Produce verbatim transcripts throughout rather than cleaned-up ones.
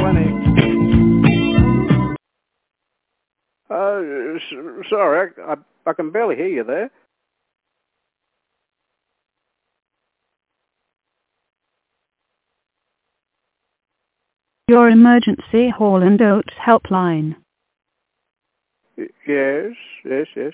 plenty. Uh, s- sorry, I, I, I can barely hear you there. Your emergency Hall and Oates helpline. Y- Yes, yes, yes.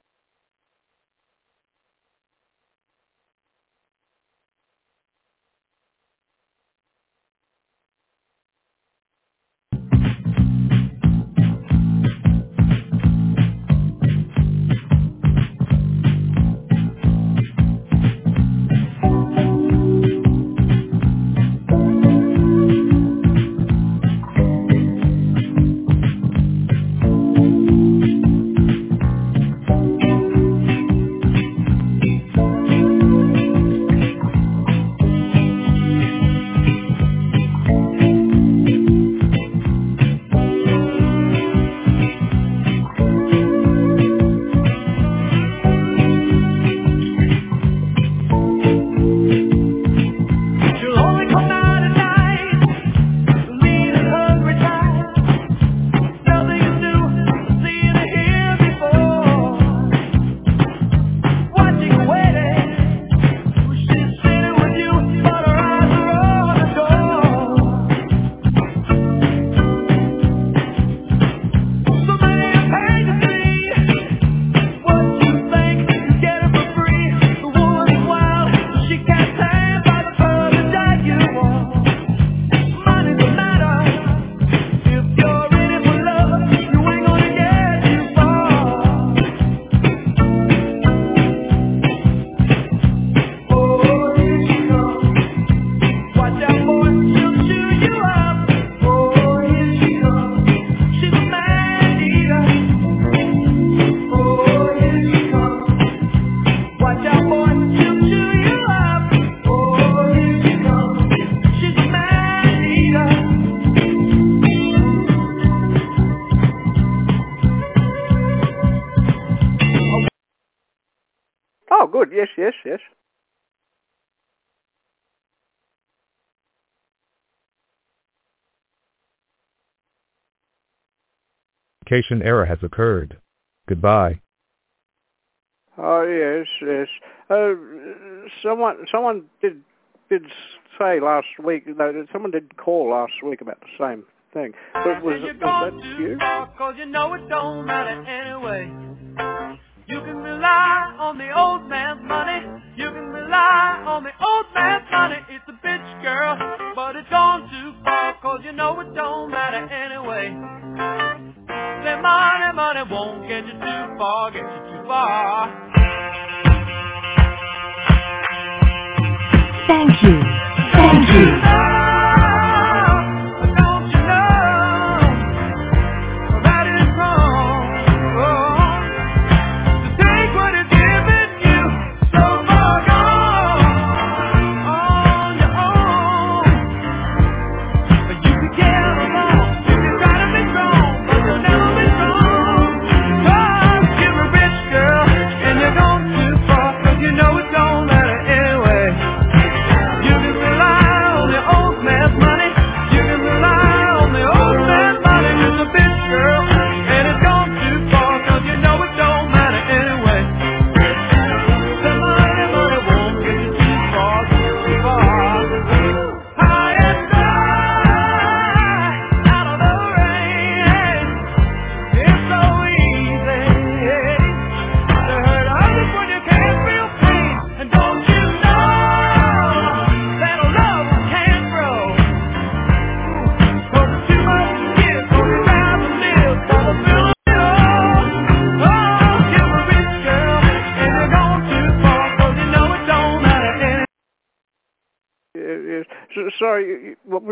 You'll only come out at night, leading hungry tight. Nothing is new, seen it here before. Watching you waiting, she's sitting with you, but her eyes are on the door. So many a pain to see. What you think, you get it for free. The woman's wild, she can't stand by the person that you want. Money's a matter. If you're in it for love, you ain't gonna get too far. Oh, here she comes. Watch out, boy, she'll chew you up. Oh, here she comes. She's a man eater. Oh, here she comes. Watch out, boy, she'll chew you up. Oh, here she comes. She's a man eater. Oh, good. Yes, yes, yes. Communication error has occurred. Goodbye. Oh, yes, yes. Uh, someone, someone did did say last week. No, someone did call last week about the same thing. But was And you're was gone that too you? far, 'cause you know it don't matter anyway. You can rely on the old man's money. You can rely on the old man's money. It's a bitch, girl, but it's gone too far, 'cause you know it don't matter anyway. Say money, money won't get you too far, get you too far. Thank you. Thank you. But don't you know that is wrong? Oh, to take what is given you so far gone on your own. But you can get along, you can try to be strong, but you'll never be strong. 'Cause you're a rich girl and you're gone too far, 'cause you know it don't matter anyway. You can rely on the old man's money. You can rely on the old man's money. It's a bitch, girl, and it's gone too far, 'cause you know it don't matter anyway. The money, money won't get you too far, too far. High and dry, out of the rain. It's so easy to hurt others when you can't feel pain. And don't you know that a love can't grow? 'Cause it's too much to give, 'cause it's time to live for the thrill of it all. Oh, you're a rich girl, and you're gone too far, 'cause you know it don't matter anymore. Yes, yes. So, sorry, you- you- what